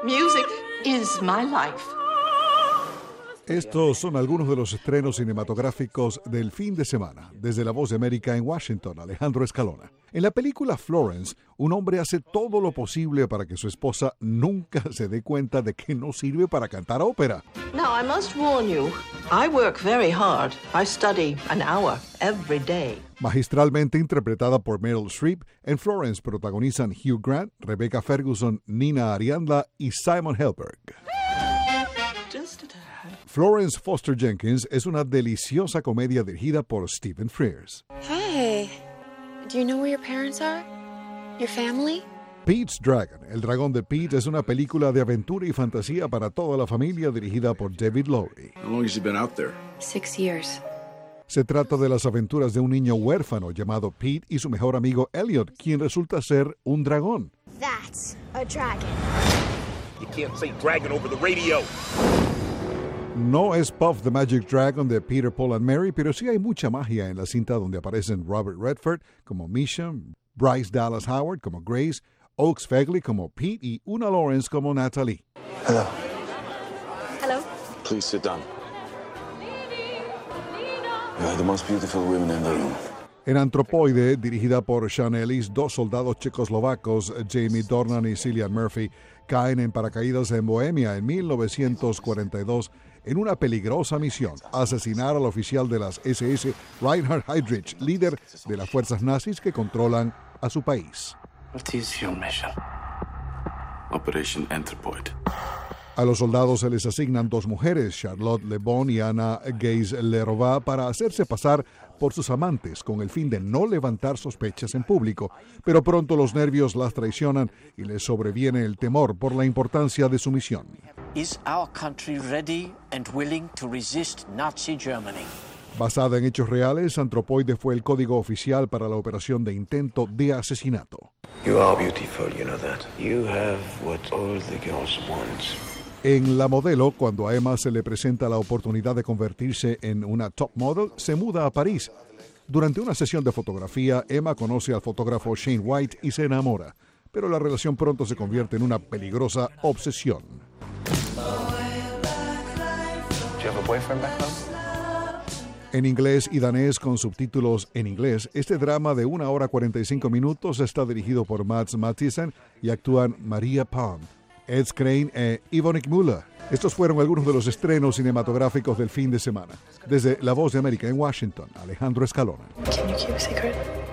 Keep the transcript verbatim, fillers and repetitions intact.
Music is my life. Estos son algunos de los estrenos cinematográficos del fin de semana. Desde La Voz de América en Washington, Alejandro Escalona. En la película Florence, un hombre hace todo lo posible para que su esposa nunca se dé cuenta de que no sirve para cantar ópera. Now, I must warn you, I work very hard. I study an hour every day. Magistralmente interpretada por Meryl Streep, en Florence protagonizan Hugh Grant, Rebecca Ferguson, Nina Arianda y Simon Helberg. Florence Foster Jenkins es una deliciosa comedia dirigida por Stephen Frears. Hey, do you know where your parents are? Your family? Pete's Dragon, El Dragón de Pete, es una película de aventura y fantasía para toda la familia dirigida por David Lowery. How long has he been out there? Six years. Se trata de las aventuras de un niño huérfano llamado Pete y su mejor amigo Elliot, quien resulta ser un dragón. That's a dragon. You can't say dragon over the radio. No es Puff the Magic Dragon de Peter, Paul and Mary, pero sí hay mucha magia en la cinta donde aparecen Robert Redford como Misha, Bryce Dallas Howard como Grace, Oaks Fegley como Pete y Una Lawrence como Natalie. Hello. Hello. Please sit down. You're the most beautiful women in the room. En Antropoide, dirigida por Sean Ellis, dos soldados checoslovacos, Jamie Dornan y Cillian Murphy, caen en paracaídas en Bohemia en mil novecientos cuarenta y dos en una peligrosa misión, asesinar al oficial de las ese ese Reinhard Heydrich, líder de las fuerzas nazis que controlan a su país. What is your mission? Operation Anthropoid. A los soldados se les asignan dos mujeres, Charlotte Le Bon y Anna Geiss-Lerova, para hacerse pasar por sus amantes con el fin de no levantar sospechas en público. Pero pronto los nervios las traicionan y les sobreviene el temor por la importancia de su misión. Is our country ready and willing to resist Nazi Germany? Basada en hechos reales, Antropoide fue el código oficial para la operación de intento de asesinato. You are beautiful, you know that. You have what all the girls want. En La Modelo, cuando a Emma se le presenta la oportunidad de convertirse en una top model, se muda a París. Durante una sesión de fotografía, Emma conoce al fotógrafo Shane White y se enamora, pero la relación pronto se convierte en una peligrosa obsesión. Do you have a boyfriend back home? En inglés y danés con subtítulos en inglés, este drama de una hora cuarenta y cinco minutos está dirigido por Mads Matthiessen y actúan Maria Palm, Ed Skrein e Yvonne Müller. Estos fueron algunos de los estrenos cinematográficos del fin de semana. Desde La Voz de América en Washington, Alejandro Escalona. Can you keep a secret?